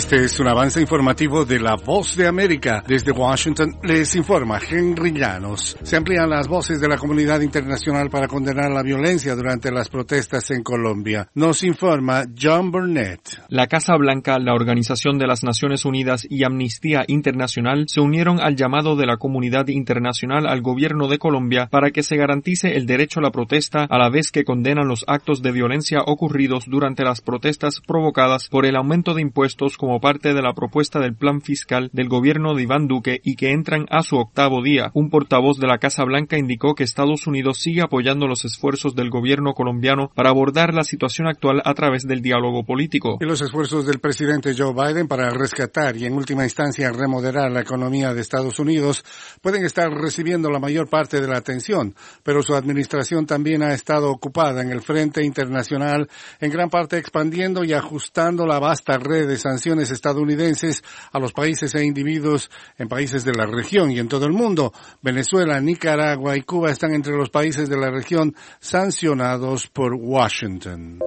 Este es un avance informativo de La Voz de América. Desde Washington les informa Henry Llanos. Se amplían las voces de la comunidad internacional para condenar la violencia durante las protestas en Colombia. Nos informa John Burnett. La Casa Blanca, la Organización de las Naciones Unidas y Amnistía Internacional se unieron al llamado de la comunidad internacional al gobierno de Colombia para que se garantice el derecho a la protesta, a la vez que condenan los actos de violencia ocurridos durante las protestas provocadas por el aumento de impuestos como parte de la propuesta del plan fiscal del gobierno de Iván Duque y que entran a su 8º día. Un portavoz de la Casa Blanca indicó que Estados Unidos sigue apoyando los esfuerzos del gobierno colombiano para abordar la situación actual a través del diálogo político. Y los esfuerzos del presidente Joe Biden para rescatar y en última instancia remodelar la economía de Estados Unidos pueden estar recibiendo la mayor parte de la atención, pero su administración también ha estado ocupada en el frente internacional, en gran parte expandiendo y ajustando la vasta red de sanciones estadounidenses a los países e individuos en países de la región y en todo el mundo. Venezuela, Nicaragua y Cuba están entre los países de la región sancionados por Washington.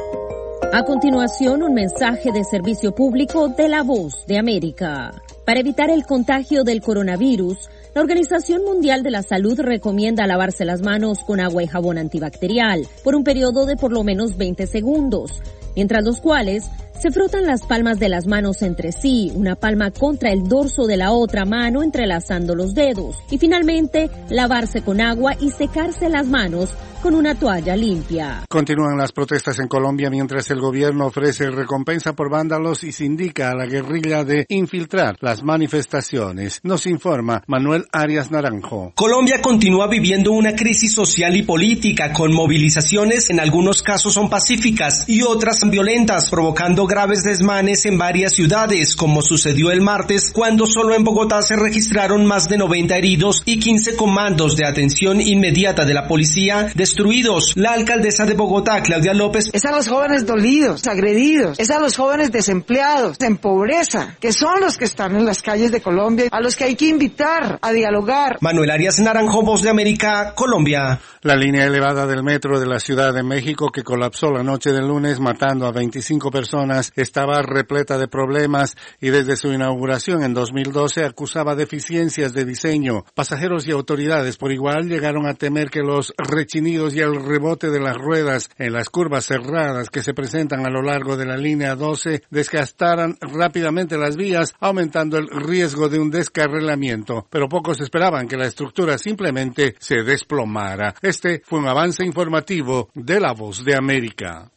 A continuación, un mensaje de servicio público de La Voz de América. Para evitar el contagio del coronavirus, la Organización Mundial de la Salud recomienda lavarse las manos con agua y jabón antibacterial por un periodo de por lo menos 20 segundos, mientras los cuales se frotan las palmas de las manos entre sí, una palma contra el dorso de la otra mano entrelazando los dedos, y finalmente lavarse con agua y secarse las manos con una toalla limpia. Continúan las protestas en Colombia mientras el gobierno ofrece recompensa por vándalos y se indica a la guerrilla de infiltrar las manifestaciones. Nos informa Manuel Arias Naranjo. Colombia continúa viviendo una crisis social y política con movilizaciones, en algunos casos son pacíficas y otras violentas, provocando graves desmanes en varias ciudades, como sucedió el martes cuando solo en Bogotá se registraron más de 90 heridos y 15 comandos de atención inmediata de la policía destruidos. La alcaldesa de Bogotá, Claudia López, es a los jóvenes dolidos, agredidos, es a los jóvenes desempleados, en pobreza, que son los que están en las calles de Colombia, a los que hay que invitar a dialogar. Manuel Arias Naranjo, Voz de América, Colombia. La línea elevada del metro de la Ciudad de México, que colapsó la noche del lunes matando a 25 personas, estaba repleta de problemas y desde su inauguración en 2012 acusaba deficiencias de diseño. Pasajeros y autoridades por igual llegaron a temer que los rechinidos y el rebote de las ruedas en las curvas cerradas que se presentan a lo largo de la línea 12 desgastaran rápidamente las vías, aumentando el riesgo de un descarrilamiento. Pero pocos esperaban que la estructura simplemente se desplomara. Este fue un avance informativo de La Voz de América.